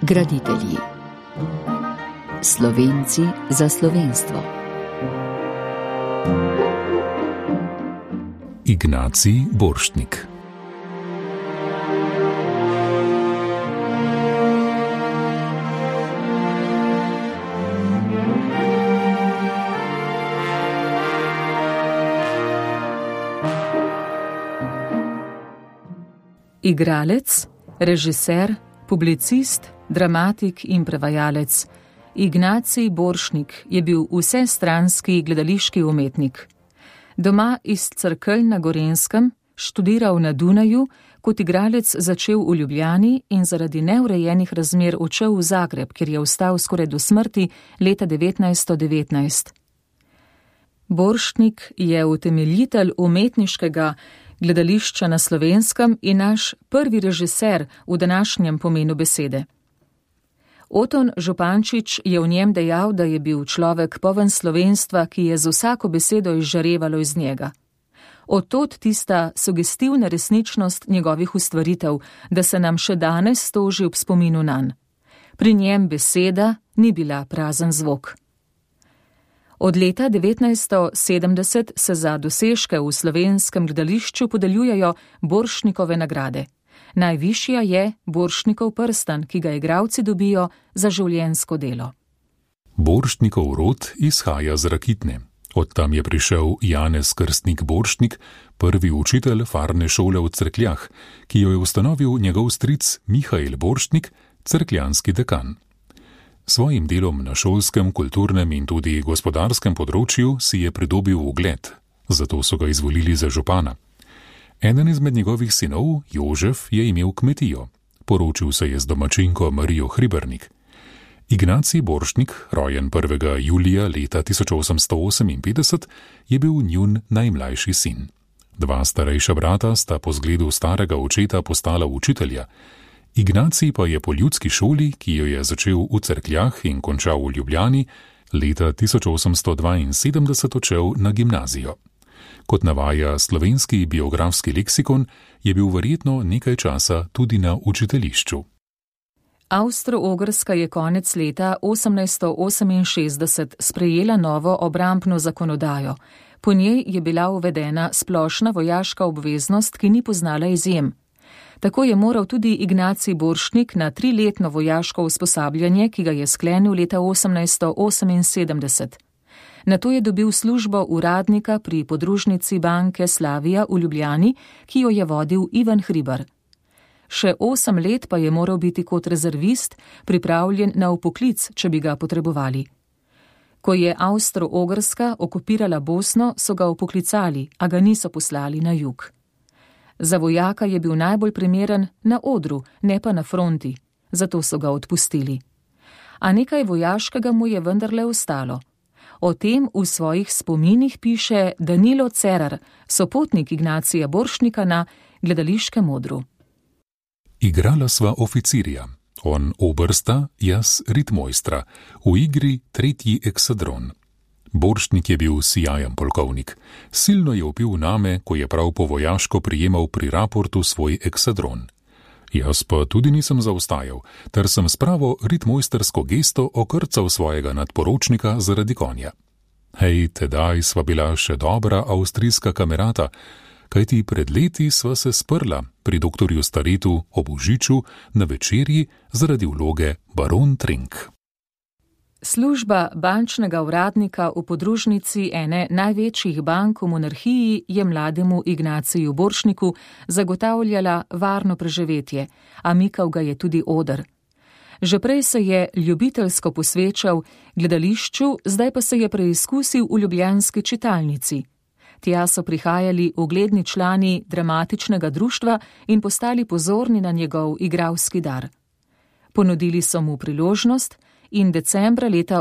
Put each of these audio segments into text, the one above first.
Graditelji. Slovenci za slovenstvo. Ignacij Borštnik. Igralec, režiser, publicist, dramatik in prevajalec Ignacij Borštnik je bil vsestranski gledališki umetnik. Doma iz Cerkelj na Gorenjskem, študiral na Dunaju, kot igralec začel v Ljubljani in zaradi neurejenih razmer odšel v Zagreb, kjer je ostal skoraj do smrti leta 1919. Borštnik je utemeljitelj umetniškega gledališča na Slovenskem in naš prvi režiser v današnjem pomenu besede. Oton Župančič je v njem dejal, da je bil človek poln slovenstva, ki je z vsako besedo izžarevalo iz njega. Od tod tista sugestivna resničnost njegovih ustvaritev, da se nam še danes stoži ob spominu nanj. Pri njem beseda ni bila prazen zvok. Od leta 1970 se za dosežke v slovenskem gledališču podeljujejo Borštnikove nagrade. Najvišja je Borštnikov prstan, ki ga igralci dobijo za življenjsko delo. Borštnikov rod izhaja z Rakitne. Od tam je prišel Janez Krstnik Borštnik, prvi učitelj farne šole v Cerkljah, ki jo je ustanovil njegov stric Mihael Borštnik, cerkljanski dekan. Svojim delom na šolskem, kulturnem in tudi gospodarskem področju si je pridobil ugled, zato so ga izvolili za župana. Eden izmed njegovih sinov, Jožef, je imel kmetijo. Poročil se je z domačinko Marijo Hribernik. Ignacij Borštnik, rojen 1. julija leta 1858, je bil njun najmlajši sin. Dva starejša brata sta po zgledu starega očeta postala učitelja. Ignacij pa je po ljudski šoli, ki jo je začel v Cerkljah in končal v Ljubljani, leta 1872 odšel na gimnazijo. Kot navaja slovenski biografski leksikon, je bil verjetno nekaj časa tudi na učiteljišču. Avstro-Ogrska je konec leta 1868 sprejela novo obrambno zakonodajo. Po njej je bila uvedena splošna vojaška obveznost, ki ni poznala izjem. Tako je moral tudi Ignacij Borštnik na 3-letno vojaško usposabljanje, ki ga je sklenil leta 1878. Nato je dobil službo uradnika pri podružnici banke Slavija v Ljubljani, ki jo je vodil Ivan Hribar. Še 8 let pa je moral biti kot rezervist pripravljen na vpoklic, če bi ga potrebovali. Ko je Avstro-Ogrska okupirala Bosno, so ga vpoklicali, a ga niso poslali na jug. Za vojaka je bil najbolj primeren na odru, ne pa na fronti, zato so ga odpustili. A nekaj vojaškega mu je vendarle ostalo. O tem v svojih spominih piše Danilo Cerar, sopotnik Ignacija Borštnika na gledališkem odru. Igrala sva oficirja, on obrsta, jaz ritmojstra, v igri 3. eksadron. Borštnik je bil sijajen polkovnik. Silno je vpil name, ko je prav po vojaško prijemal pri raportu svoj eksadron. Jaz pa tudi nisem zaostajal, ter sem s pravo ritmojstersko gesto okrcal svojega nadporočnika zaradi konja. Hej, tedaj sva bila še dobra avstrijska kamerata, kajti pred leti sva se sprla pri doktorju Staretu ob Božiču na večerji zaradi vloge baron Trenk. Služba bančnega uradnika v podružnici ene največjih bank v monarhiji je mlademu Ignaciju Borštniku zagotavljala varno preživetje, a mikal ga je tudi oder. Že prej se je ljubiteljsko posvečal gledališču, zdaj pa se je preizkusil v ljubljanski čitalnici. Tja so prihajali ugledni člani dramatičnega društva in postali pozorni na njegov igralski dar. Ponudili so mu priložnost in decembra leta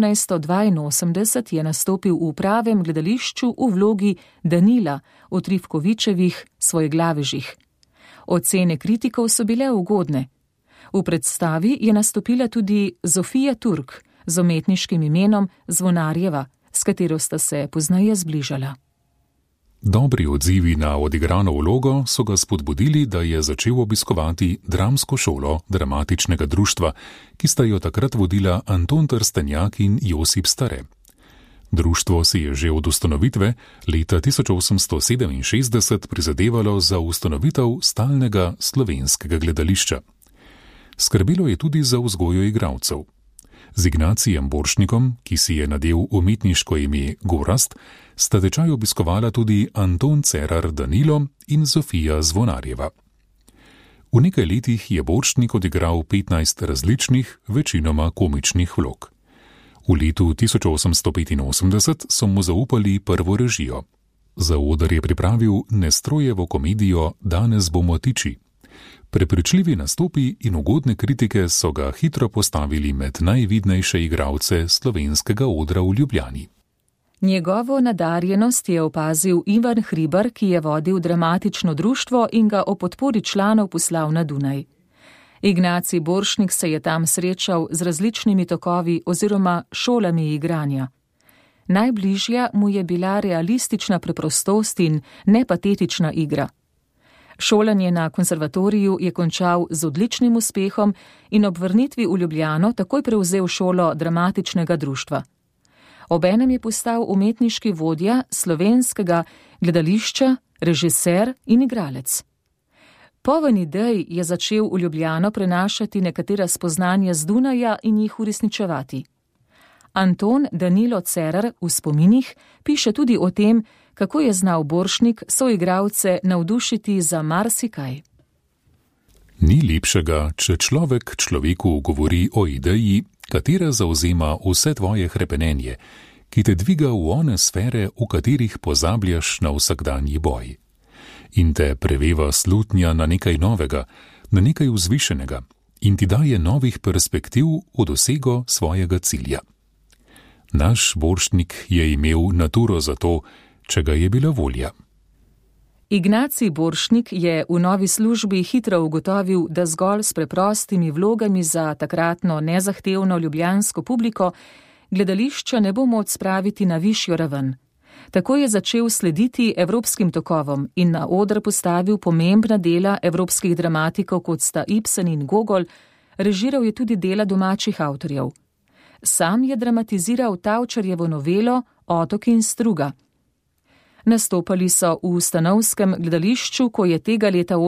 1882 je nastopil v pravem gledališču v vlogi Danila v Trifkovičevih Svojeglavežih. Ocene kritikov so bile ugodne. V predstavi je nastopila tudi Zofija Turk z umetniškim imenom Zvonarjeva, s katero sta se pozneje zbližala. Dobri odzivi na odigrano vlogo so ga spodbudili, da je začel obiskovati dramsko šolo dramatičnega društva, ki sta jo takrat vodila Anton Trstenjak in Josip Stare. Društvo si je že od ustanovitve leta 1867 prizadevalo za ustanovitev stalnega slovenskega gledališča. Skrbelo je tudi za vzgojo igralcev. Z Ignacijem Borštnikom, ki si je nadel umetniško ime Gorazd, sta tečaj obiskovala tudi Anton Cerar Danilo in Zofija Zvonarjeva. V nekaj letih je Borštnik odigral 15 različnih, večinoma komičnih vlog. V letu 1885 so mu zaupali prvo režijo. Za oder je pripravil Nestrojevo komedijo Danes bomo tiči. Prepričljivi nastopi in ugodne kritike so ga hitro postavili med najvidnejše igralce slovenskega odra v Ljubljani. Njegovo nadarjenost je opazil Ivan Hribar, ki je vodil dramatično društvo in ga o podpori članov poslal na Dunaj. Ignacij Borštnik se je tam srečal z različnimi tokovi oziroma šolami igranja. Najbližja mu je bila realistična preprostost in nepatetična igra. Šolanje na konservatoriju je končal z odličnim uspehom in ob vrnitvi v Ljubljano takoj prevzel šolo dramatičnega društva. Obenem je postal umetniški vodja slovenskega gledališča, režiser in igralec. Poln idej je začel v Ljubljano prenašati nekatera spoznanja z Dunaja in jih uresničevati. Anton Danilo Cerar v spominih piše tudi o tem, kako je znal Borštnik soigralce navdušiti za marsikaj. Ni lepšega, če človek človeku govori o ideji, katera zauzema vse tvoje hrepenenje, ki te dviga v one sfere, v katerih pozabljaš na vsakdanji boj. In te preveva slutnja na nekaj novega, na nekaj vzvišenega in ti daje novih perspektiv v dosego svojega cilja. Naš Borštnik je imel naturo za to, če ga je bila volja. Ignacij Borštnik je v novi službi hitro ugotovil, da zgolj s preprostimi vlogami za takratno nezahtevno ljubljansko publiko gledališča ne bo moč spraviti na višjo raven. Tako je začel slediti evropskim tokovom in na oder postavil pomembna dela evropskih dramatikov, kot sta Ibsen in Gogol, režiral je tudi dela domačih avtorjev. Sam je dramatiziral Tavčarjevo novelo Otok in struga. Nastopali so v Stanovskem gledališču, ko je tega leta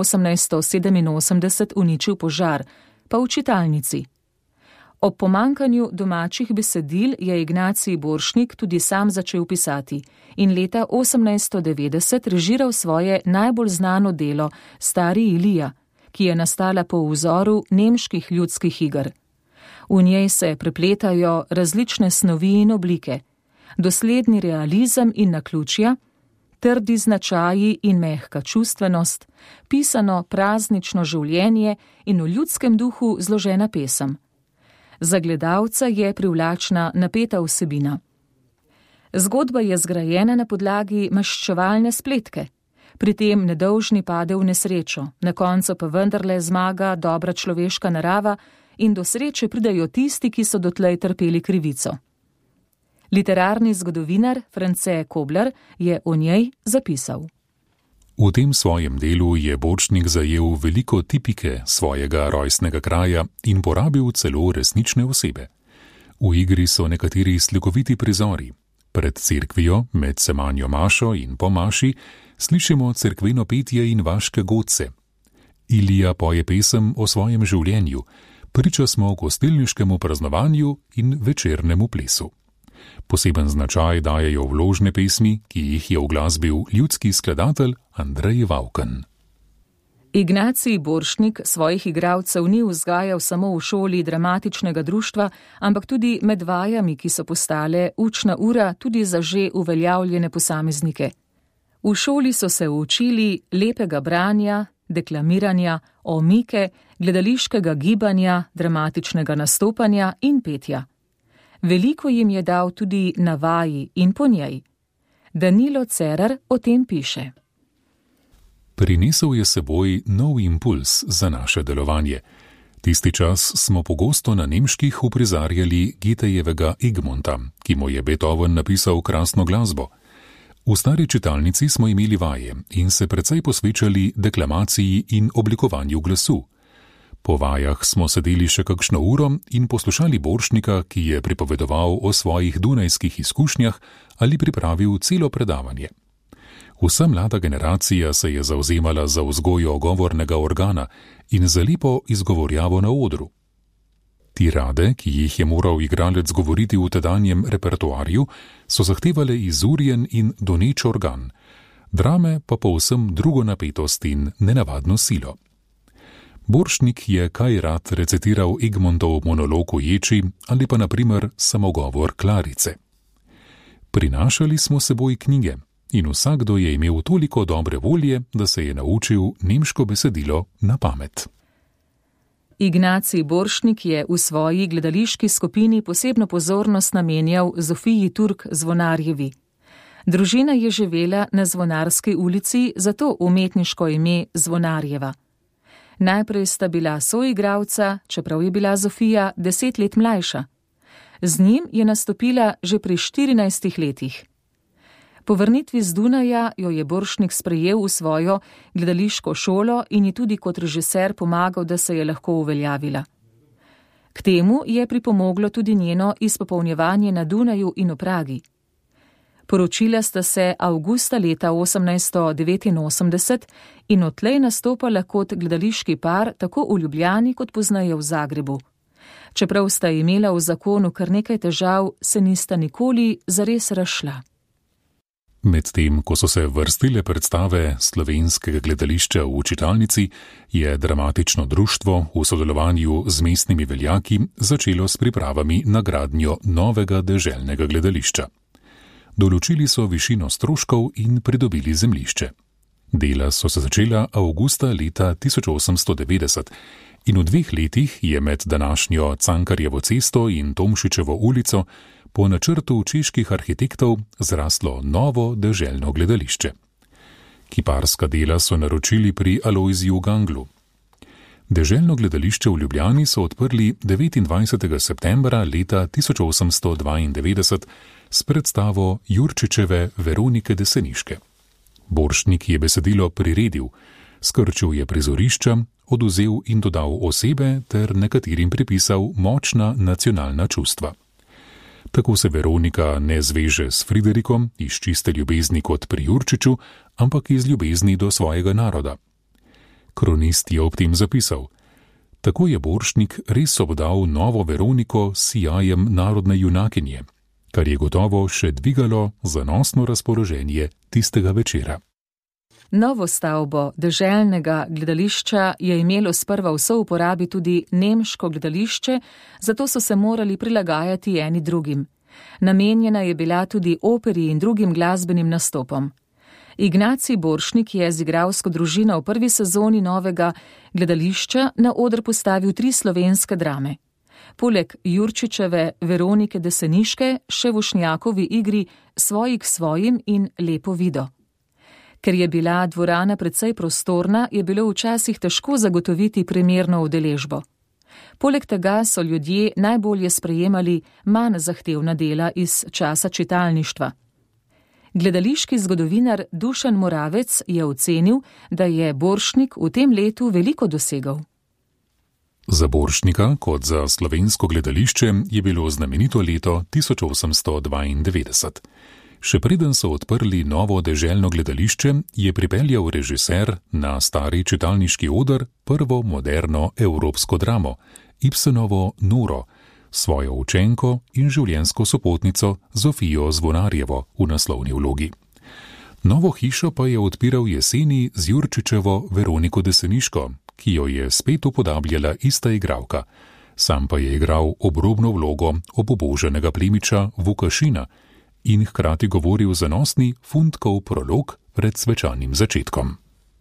1887 uničil požar, pa v čitalnici. Ob pomanjkanju domačih besedil je Ignacij Borštnik tudi sam začel pisati in leta 1890 režiral svoje najbolj znano delo Stari Ilija, ki je nastala po vzoru nemških ljudskih iger. V njej se prepletajo različne snovi in oblike, dosledni realizem in naključja, trdi značaji in mehka čustvenost, pisano praznično življenje in v ljudskem duhu zložena pesem. Za gledalca je privlačna napeta vsebina. Zgodba je zgrajena na podlagi maščevalne spletke. Pri tem nedolžni pade v nesrečo, na koncu pa vendarle zmaga dobra človeška narava in do sreče pridejo tisti, ki so dotlej trpeli krivico. Literarni zgodovinar France Kobler je o njej zapisal. V tem svojem delu je Borštnik zajel veliko tipike svojega rojstnega kraja in porabil celo resnične osebe. V igri so nekateri slikoviti prizori. Pred cerkvijo, med semanjo mašo in po maši, slišimo cerkveno petje in vaške godce. Ilija poje pesem o svojem življenju, priča smo o gostilniškemu praznovanju in večernemu plesu. Poseben značaj dajejo vložne pesmi, ki jih je uglasbil ljudski skladatelj Andrej Vavken. Ignacij Borštnik svojih igralcev ni vzgajal samo v šoli dramatičnega društva, ampak tudi med vajami, ki so postale učna ura tudi za že uveljavljene posameznike. V šoli so se učili lepega branja, deklamiranja, omike, gledališkega gibanja, dramatičnega nastopanja in petja. Veliko jim je dal tudi na vaji in po njej. Danilo Cerar o tem piše. Prinesel je seboj nov impuls za naše delovanje. Tisti čas smo pogosto na nemških uprizarjali Goethejevega Egmonta, ki mu je Beethoven napisal krasno glasbo. V stari čitalnici smo imeli vaje in se precej posvečali deklamaciji in oblikovanju glasu. Po vajah smo sedeli še kakšno uro in poslušali Borštnika, ki je pripovedoval o svojih dunajskih izkušnjah ali pripravil celo predavanje. Vsa mlada generacija se je zavzemala za vzgojo govornega organa in za lepo izgovorjavo na odru. Tirade, ki jih je moral igralec govoriti v tedanjem repertoarju, so zahtevale izurjen in doneč organ, drame pa povsem drugo napetost in nenavadno silo. Borštnik je kaj rad recitiral Egmontov monolog o ječi ali pa na primer samogovor Klarice. Prinašali smo seboj knjige in vsakdo je imel toliko dobre volje, da se je naučil nemško besedilo na pamet. Ignacij Borštnik je v svoji gledališki skupini posebno pozornost namenjal Zofiji Turk Zvonarjevi. Družina je živela na Zvonarski ulici, zato umetniško ime Zvonarjeva. Najprej sta bila soigralca, čeprav je bila Zofija 10 let mlajša. Z njim je nastopila že pri 14 letih. Po vrnitvi z Dunaja jo je Borštnik sprejel v svojo gledališko šolo in ji tudi kot režiser pomagal, da se je lahko uveljavila. K temu je pripomoglo tudi njeno izpopolnjevanje na Dunaju in v Pragi. Poročila sta se avgusta leta 1889 in odtlej nastopala kot gledališki par tako v Ljubljani kot pozneje v Zagrebu. Čeprav sta imela v zakonu kar nekaj težav, se nista nikoli zares razšla. Medtem, ko so se vrstile predstave slovenskega gledališča v čitalnici, je dramatično društvo v sodelovanju z mestnimi veljaki začelo s pripravami na gradnjo novega deželnega gledališča. Določili so višino stroškov in pridobili zemljišče. Dela so se začela avgusta leta 1890 in v 2 letih je med današnjo Cankarjevo cesto in Tomšičevo ulico po načrtu čeških arhitektov zraslo novo deželno gledališče. Kiparska dela so naročili pri Alojziju Ganglu. Deželno gledališče v Ljubljani so odprli 29. septembra leta 1892 s predstavo Jurčičeve Veronike Deseniške. Borštnik je besedilo priredil, skrčil je prizorišča, oduzel in dodal osebe ter nekaterim pripisal močna nacionalna čustva. Tako se Veronika ne zveže s Friderikom iz čiste ljubezni kot pri Jurčiču, ampak iz ljubezni do svojega naroda. Kronist je ob tem zapisal: tako je Borštnik res obdal novo Veroniko s sijajem narodne junakinje, kar je gotovo še dvigalo zanosno razpoloženje tistega večera. Novo stavbo deželnega gledališča je imelo sprva v souporabi tudi nemško gledališče, zato so se morali prilagajati eni drugim. Namenjena je bila tudi operi in drugim glasbenim nastopom. Ignacij Borštnik je z igralsko družino v prvi sezoni novega gledališča na oder postavil 3 slovenske drame. Poleg Jurčičeve Veronike Deseniške še Vošnjakovi igri Svojih svojim in Lepo vido. Ker je bila dvorana precej prostorna, je bilo včasih težko zagotoviti primerno udeležbo. Poleg tega so ljudje najbolje sprejemali manj zahtevna dela iz časa čitalništva. Gledališki zgodovinar Dušan Moravec je ocenil, da je Borštnik v tem letu veliko dosegel. Za Borštnika, kot za slovensko gledališče, je bilo znamenito leto 1892. Še preden so odprli novo deželno gledališče, je pripeljal režiser na stari čitalniški oder prvo moderno evropsko dramo, Ibsenovo Noro, svojo učenko in življenjsko sopotnico Zofijo Zvonarjevo v naslovni vlogi. Novo hišo pa je odpiral jeseni z Jurčičevo Veroniko Deseniško, ki jo je spet upodabljala ista igralka. Sam pa je igral obrobno vlogo obuboženega plemiča Vukašina in hkrati govoril zanosni Fundkov prolog pred svečanim začetkom.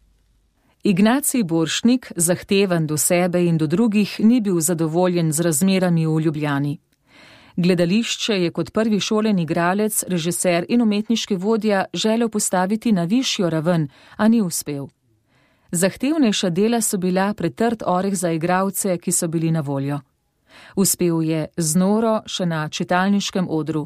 Ignacij Borštnik, zahteven do sebe in do drugih, ni bil zadovoljen z razmerami v Ljubljani. Gledališče je kot prvi šoleni igralec, režiser in umetniški vodja želel postaviti na višjo raven, a ni uspel. Zahtevnejša dela so bila pretrd oreh za igralce, ki so bili na voljo. Uspel je z Noro še na čitalniškem odru.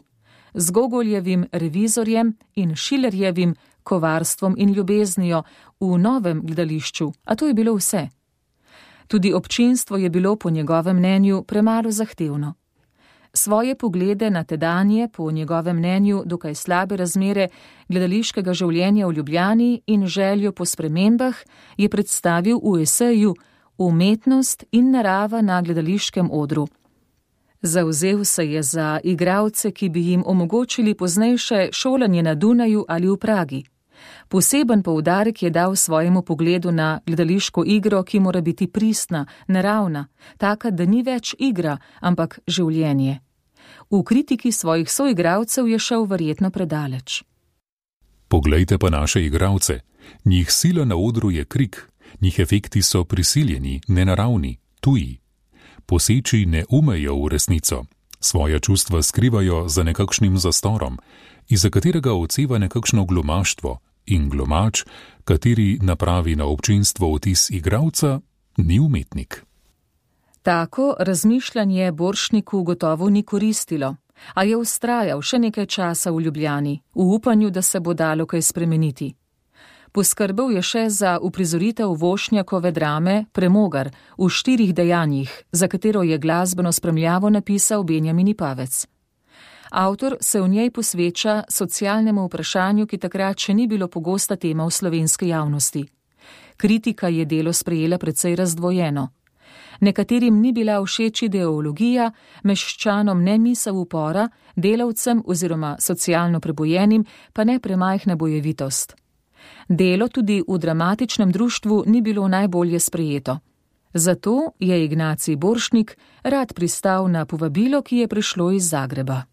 z Gogoljevim Revizorjem in Schillerjevim Kovarstvom in ljubeznijo v novem gledališču, a to je bilo vse. Tudi občinstvo je bilo po njegovem mnenju premalo zahtevno. Svoje poglede na tedanje, po njegovem mnenju, dokaj slabe razmere gledališkega življenja v Ljubljani in željo po spremembah je predstavil v eseju Umetnost in narava na gledališkem odru. Zavzel se je za igralce, ki bi jim omogočili poznejše šolanje na Dunaju ali v Pragi. Poseben poudarek je dal svojemu pogledu na gledališko igro, ki mora biti pristna, naravna, taka, da ni več igra, ampak življenje. V kritiki svojih soigralcev je šel verjetno predaleč. Poglejte pa naše igralce. Njih sila na odru je krik, njih efekti so prisiljeni, nenaravni, tuji. Poseči ne umejo v resnico, svoja čustva skrivajo za nekakšnim zastorom, iza katerega odseva nekakšno glumaštvo, in glumač, kateri napravi na občinstvo vtis igralca, ni umetnik. Tako razmišljanje Borštniku gotovo ni koristilo, a je vztrajal še nekaj časa v Ljubljani, v upanju, da se bo dalo kaj spremeniti. Poskrbel je še za uprizoritev Vošnjakove drame Premogar v 4 dejanjih, za katero je glasbeno spremljavo napisal Benjamin Ipavec. Avtor se v njej posveča socialnemu vprašanju, ki takrat še ni bilo pogosta tema v slovenski javnosti. Kritika je delo sprejela precej razdvojeno. Nekaterim ni bila všeč ideologija, meščanom ne misel upora, delavcem oziroma socialno prebojenim pa ne premajhna bojevitost. Delo tudi v dramatičnem društvu ni bilo najbolje sprejeto. Zato je Ignacij Borštnik rad pristal na povabilo, ki je prišlo iz Zagreba.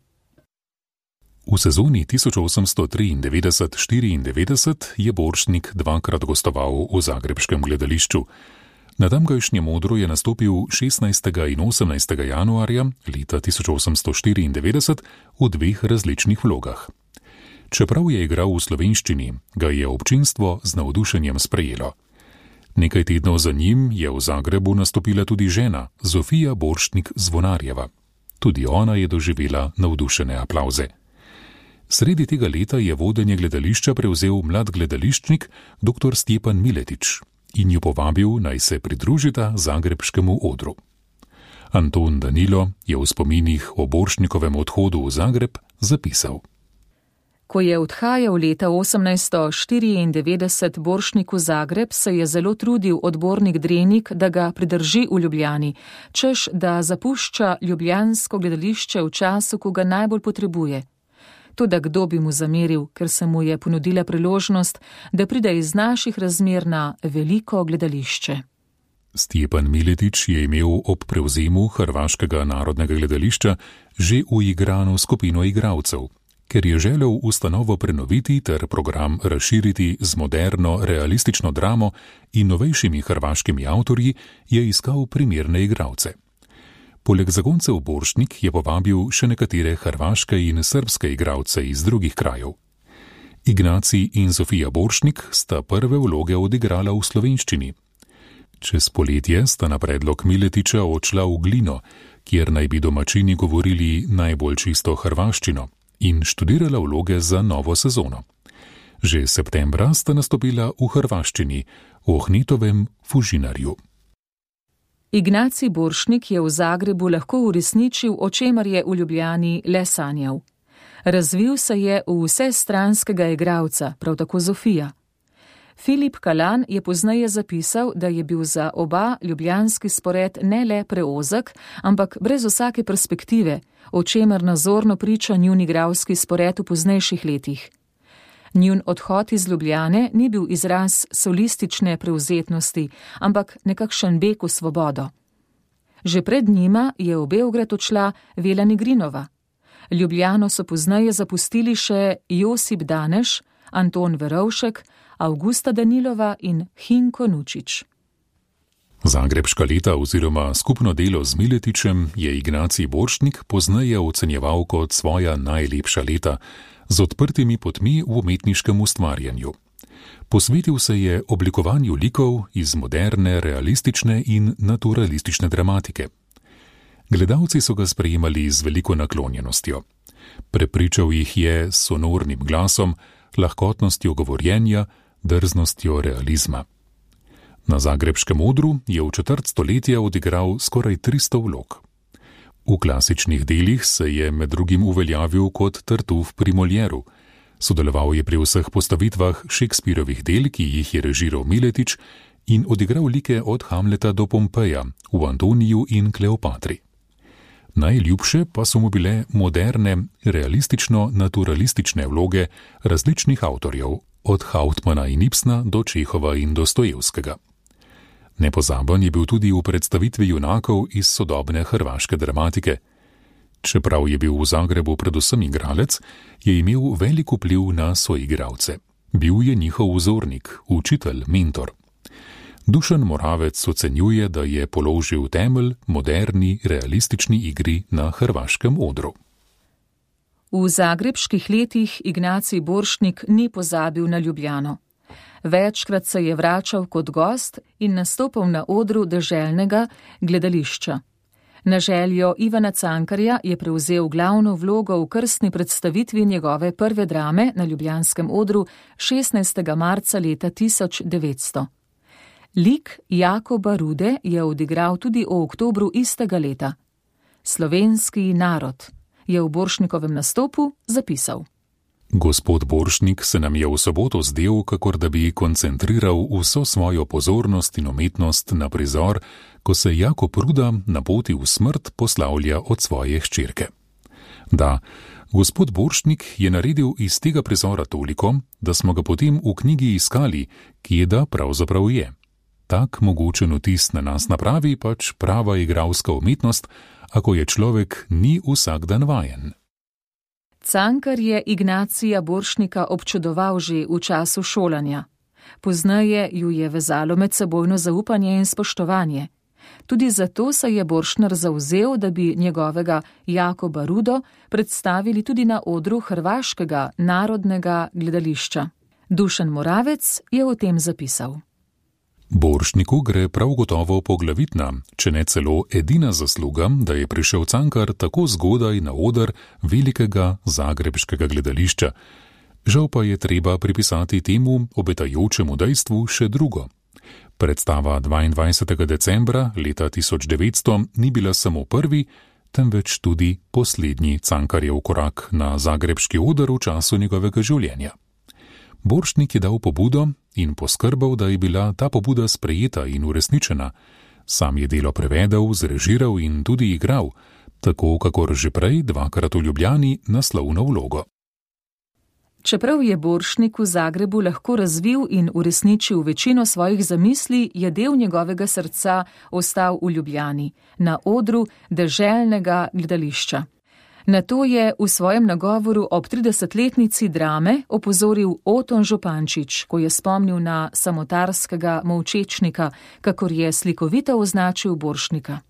V sezoni 1893-94 je Borštnik 2-krat gostoval v zagrebškem gledališču. Na tamkajšnjem odru je nastopil 16. in 18. januarja leta 1894 v 2 različnih vlogah. Čeprav je igral v slovenščini, ga je občinstvo z navdušenjem sprejelo. Nekaj tednov za njim je v Zagrebu nastopila tudi žena, Zofija Borštnik Zvonarjeva. Tudi ona je doživela navdušene aplavze. Sredi tega leta je vodenje gledališča prevzel mlad gledališčnik dr. Stjepan Miletič in jo povabil, naj se pridružita zagrebškemu odru. Anton Danilo je v spominih o Borštnikovem odhodu v Zagreb zapisal. Ko je odhajal leta 1894 Borštnik v Zagreb, se je zelo trudil odbornik Drenik, da ga pridrži v Ljubljani, češ da zapušča ljubljansko gledališče v času, ko ga najbolj potrebuje. Toda kdo bi mu zameril, ker se mu je ponudila priložnost, da pride iz naših razmer na veliko gledališče. Stjepan Miletič je imel ob prevzemu Hrvaškega narodnega gledališča že uigrano skupino igralcev. Ker je želel ustanovo prenoviti ter program razširiti z moderno, realistično dramo in novejšimi hrvaškimi avtorji, je iskal primerne igralce. Poleg zagoncev Borštnik je povabil še nekatere hrvaške in srbske igralce iz drugih krajev. Ignacij in Zofija Borštnik sta prve vloge odigrala v slovenščini. Čez poletje sta na predlog Miletiča odšla v Glino, kjer naj bi domačini govorili najbolj čisto hrvaščino, in študirala vloge za novo sezono. Že septembra sta nastopila v hrvaščini, v Ohnitovem Fužinarju. Ignacij Borštnik je v Zagrebu lahko uresničil, o čemer je v Ljubljani le sanjal. Razvil se je v vsestranskega igralca, prav tako Zofija. Filip Kalan je pozneje zapisal, da je bil za oba ljubljanski spored ne le preozek, ampak brez vsake perspektive, o čemer nazorno priča njun igralski spored v poznejših letih. Njun odhod iz Ljubljane ni bil izraz solistične prevzetnosti, ampak nekakšen beg v svobodo. Že pred njima je v Beograd odšla Vela Nigrinova. Ljubljano so pozneje zapustili še Josip Daneš, Anton Verovšek, Avgusta Danilova in Hinko Nučić. Zagrebška leta oziroma skupno delo z Miletičem je Ignacij Borštnik pozneje ocenjeval kot svoja najlepša leta, z odprtimi potmi v umetniškem ustvarjanju. Posvetil se je oblikovanju likov iz moderne, realistične in naturalistične dramatike. Gledalci so ga sprejemali z veliko naklonjenostjo. Prepričal jih je s sonornim glasom, lahkotnostjo govorjenja, drznostjo realizma. Na zagrebškem odru je v četrt stoletja odigral skoraj 300 vlog. V klasičnih delih se je med drugim uveljavil kot Tartuf pri Molieru. Sodeloval je pri vseh postavitvah Shakespearovih del, ki jih je režiral Miletič, in odigral like od Hamleta do Pompeja, v Antoniju in Kleopatri. Najljubše pa so mu bile moderne, realistično-naturalistične vloge različnih avtorjev, od Hauptmana in Ibsna do Čehova in Dostojevskega. Nepozaben je bil tudi v predstavitvi junakov iz sodobne hrvaške dramatike. Čeprav je bil v Zagrebu predvsem igralec, je imel velik vpliv na soigralce. Bil je njihov vzornik, učitelj, mentor. Dušan Moravec ocenjuje, da je položil temelj moderni, realistični igri na hrvaškem odru. V zagrebških letih Ignacij Borštnik ni pozabil na Ljubljano. Večkrat se je vračal kot gost in nastopal na odru deželnega gledališča. Na željo Ivana Cankarja je prevzel glavno vlogo v krstni predstavitvi njegove prve drame na ljubljanskem odru 16. marca leta 1900. Lik Jakoba Rude je odigral tudi v oktobru istega leta. Slovenski narod je v Borštnikovem nastopu zapisal: Gospod Borštnik se nam je v soboto zdel, kakor da bi koncentriral vso svojo pozornost in umetnost na prizor, ko se Jakob Ruda na poti v smrt poslavlja od svoje hčerke. Da, gospod Borštnik je naredil iz tega prizora toliko, da smo ga potem v knjigi iskali, kje da pravzaprav je. Tak mogočen vtis na nas napravi pač prava igralska umetnost, ako je človek ni vsak dan vajen. Cankar je Ignacija Borštnika občudoval že v času šolanja. Pozneje ju je vezalo medsebojno zaupanje in spoštovanje. Tudi zato se je Borštner zavzel, da bi njegovega Jakoba Rudo predstavili tudi na odru Hrvaškega narodnega gledališča. Dušan Moravec je o tem zapisal: Borštniku gre prav gotovo poglavitna, če ne celo edina zasluga, da je prišel Cankar tako zgodaj na oder velikega zagrebškega gledališča. Žal pa je treba pripisati temu obetajočemu dejstvu še drugo. Predstava 22. decembra leta 1900 ni bila samo prvi, temveč tudi poslednji Cankarjev korak na zagrebški oder v času njegovega življenja. Borštnik je dal pobudo in poskrbel, da je bila ta pobuda sprejeta in uresničena. Sam je delo prevedel, zrežiral in tudi igral, tako kakor že prej dvakrat v Ljubljani naslovno vlogo. Čeprav je Borštnik v Zagrebu lahko razvil in uresničil večino svojih zamisli, je del njegovega srca ostal v Ljubljani, na odru deželnega gledališča. Na to je v svojem nagovoru ob 30-letnici drame opozoril Oton Župančič, ko je spomnil na samotarskega molčečnika, kakor je slikovito označil Borštnika.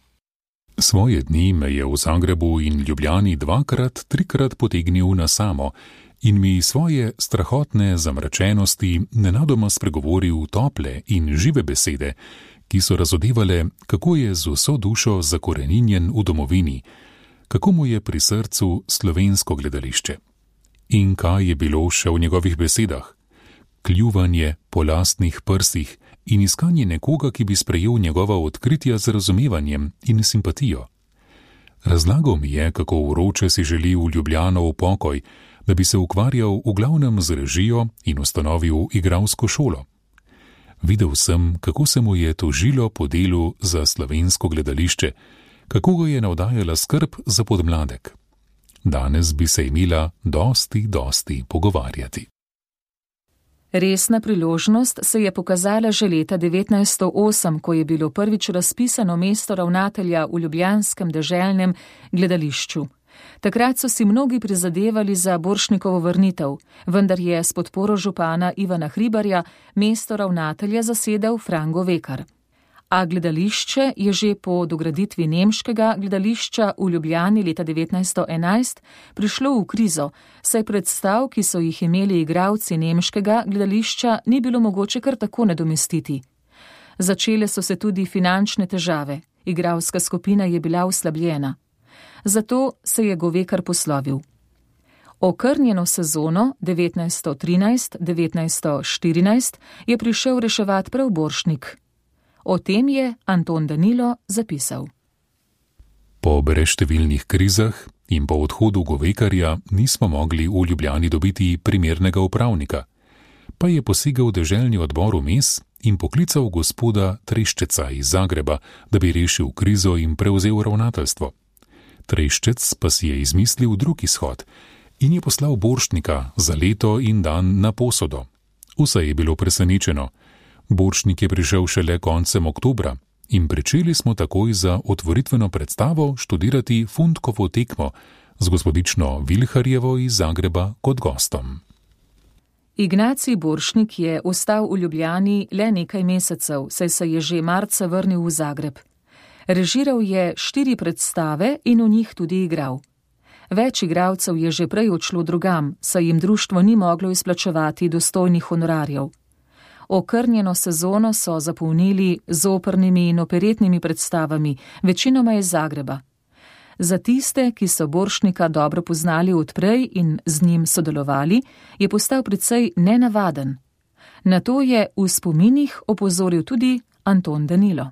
Svoje dni me je v Zagrebu in Ljubljani dvakrat, trikrat potegnil na samo in mi svoje strahotne zamračenosti nenadoma spregovoril tople in žive besede, ki so razodevale, kako je z vso dušo zakoreninjen v domovini, kako mu je pri srcu slovensko gledališče. In kaj je bilo še v njegovih besedah? Kljuvanje po lastnih prsih in iskanje nekoga, ki bi sprejel njegova odkritja z razumevanjem in simpatijo. Razlagal mi je, kako vroče si želi v Ljubljano v pokoj, da bi se ukvarjal v glavnem z režijo in ustanovil igralsko šolo. Videl sem, kako se mu je tožilo po delu za slovensko gledališče, kako ga je navdajala skrb za podmladek. Danes bi se imela dosti pogovarjati. Resna priložnost se je pokazala že leta 1908, ko je bilo prvič razpisano mesto ravnatelja v ljubljanskem deželnem gledališču. Takrat so si mnogi prizadevali za Borštnikovo vrnitev, vendar je s podporo župana Ivana Hribarja mesto ravnatelja zasedel Frango Vekar. A gledališče je že po dograditvi nemškega gledališča v Ljubljani leta 1911 prišlo v krizo, saj predstav, ki so jih imeli igralci nemškega gledališča, ni bilo mogoče kar tako nadomestiti. Začele so se tudi finančne težave, igralska skupina je bila oslabljena. Zato se je Govekar poslovil. Okrnjeno sezono 1913-1914 je prišel reševat prav Borštnik. O tem je Anton Danilo zapisal. Po brezštevilnih krizah in po odhodu Govekarja nismo mogli v Ljubljani dobiti primernega upravnika, pa je posegel deželni odbor vmes in poklical gospoda Treščeca iz Zagreba, da bi rešil krizo in prevzel ravnateljstvo. Treščec pa si je izmislil drug izhod in je poslal Borštnika za leto in dan na posodo. Vse je bilo presenečeno. Borštnik je prišel šele koncem oktobra in pričeli smo takoj za otvoritveno predstavo študirati Fundkovo tekmo z gospodično Vilharjevo iz Zagreba kot gostom. Ignacij Borštnik je ostal v Ljubljani le nekaj mesecev, saj se je že marca vrnil v Zagreb. Režiral je 4 predstave in v njih tudi igral. Več igralcev je že prej odšlo drugam, saj jim društvo ni moglo izplačevati dostojnih honorarjev. Okrnjeno sezono so zapolnili z opernimi in operetnimi predstavami, večinoma iz Zagreba. Za tiste, ki so Borštnika dobro poznali odprej in z njim sodelovali, je postal precej nenavaden. Na to je v spominih opozoril tudi Anton Danilo.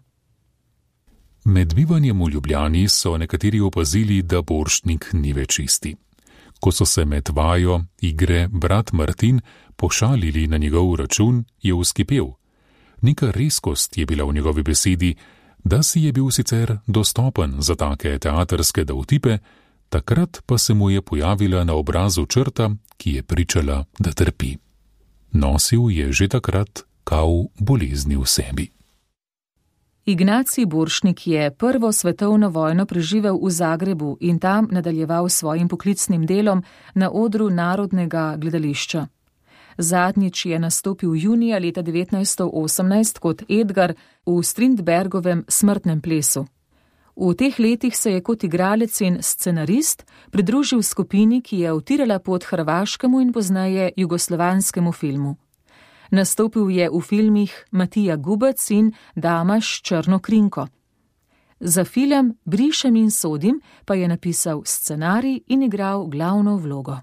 Med bivanjem v Ljubljani so nekateri opazili, da Borštnik ni več isti. Ko so se med vajo igre brat Martin pošalili na njegov račun, je vzkipel. Neka rezkost je bila v njegovi besedi, da si je bil sicer dostopen za take teatrske dovtipe, takrat pa se mu je pojavila na obrazu črta, ki je pričala, da trpi. Nosil je že takrat kav bolezni v sebi. Ignacij Borštnik je prvo svetovno vojno preživel v Zagrebu in tam nadaljeval svojim poklicnim delom na odru Narodnega gledališča. Zadnjič je nastopil junija leta 1918 kot Edgar v Strindbergovem Smrtnem plesu. V teh letih se je kot igralec in scenarist pridružil skupini, ki je utirala pot hrvaškemu in pozneje jugoslovanskemu filmu. Nastopil je v filmih Matija Gubec in Dama s črno krinko. Za film Brišem in sodim pa je napisal scenarij in igral glavno vlogo.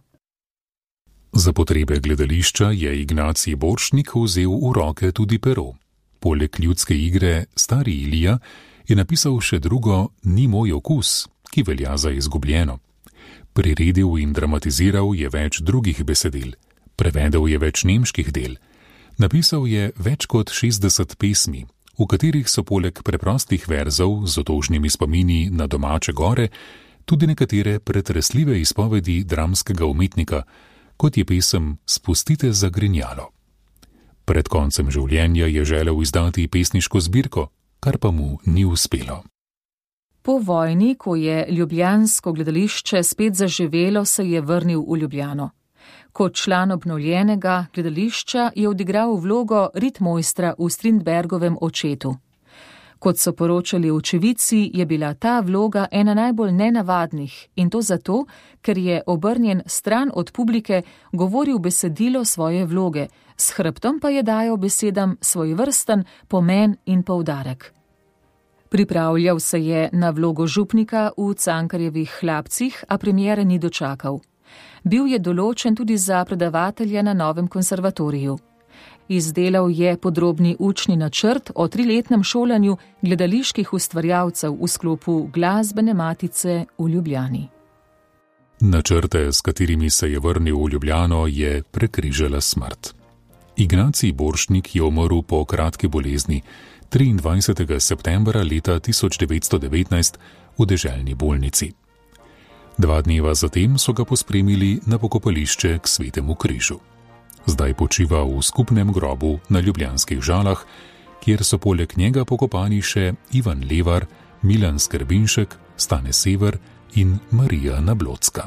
Za potrebe gledališča je Ignacij Borštnik vzel v roke tudi pero. Poleg ljudske igre Stari Ilija je napisal še drugo Ni moj okus, ki velja za izgubljeno. Priredil in dramatiziral je več drugih besedil, prevedel je več nemških del. Napisal je več kot 60 pesmi, v katerih so poleg preprostih verzov z otožnimi spomini na domače gore tudi nekatere pretresljive izpovedi dramskega umetnika, kot je pesem Spustite zagrinjalo. Pred koncem življenja je želel izdati pesniško zbirko, kar pa mu ni uspelo. Po vojni, ko je ljubljansko gledališče spet zaživelo, se je vrnil v Ljubljano. Kot član obnovljenega gledališča je odigral vlogo ritmojstra v Strindbergovem Očetu. Kot so poročali očividci, je bila ta vloga ena najbolj nenavadnih in to zato, ker je obrnjen stran od publike govoril besedilo svoje vloge, s hrbtom pa je dajal besedam svojevrsten pomen in poudarek. Pripravljal se je na vlogo župnika v Cankarjevih Hlapcih, a premiere ni dočakal. Bil je določen tudi za predavatelja na Novem konservatoriju. Izdelal je podrobni učni načrt o 3-letnem šolanju gledaliških ustvarjalcev v sklopu Glasbene matice v Ljubljani. Načrte, s katerimi se je vrnil v Ljubljano, je prekrižala smrt. Ignacij Borštnik je umrl po kratki bolezni 23. septembra leta 1919 v deželni bolnici. 2 dneva zatem so ga pospremili na pokopališče k Svetemu križu. Zdaj počiva v skupnem grobu na ljubljanskih Žalah, kjer so poleg njega pokopani še Ivan Levar, Milan Skrbinšek, Stane Sever in Marija Nablocka.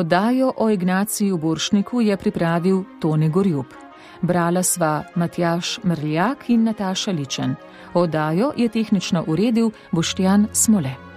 Oddajo o Ignaciju Borštniku je pripravil Toni Gorjup. Brala sva Matjaž Mrljak in Nataša Ličen. Oddajo je tehnično uredil Boštjan Smole.